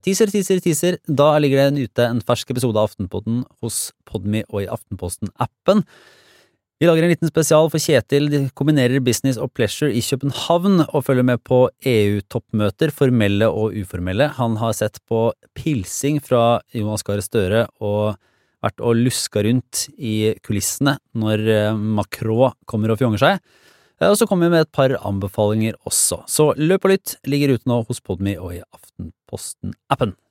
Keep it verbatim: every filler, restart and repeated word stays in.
Teaser, teaser, teaser. Da ligger det en ute en fersk episode av Aftenpodden hos Podme og i Aftenposten-appen. Vi lager en liten spesial for Kjetil. De kombinerer business og pleasure i København og følger med på E U-toppmøter, formelle og uformelle. Han har sett på pilsing fra Jonas Gahr Støre og vært og luska rundt i kulissene når Macron kommer og fjonger seg. Og så kommer vi med et par anbefalinger også. Så løp og lytt ligger ute nå hos Podme og i Aftenposten-appen.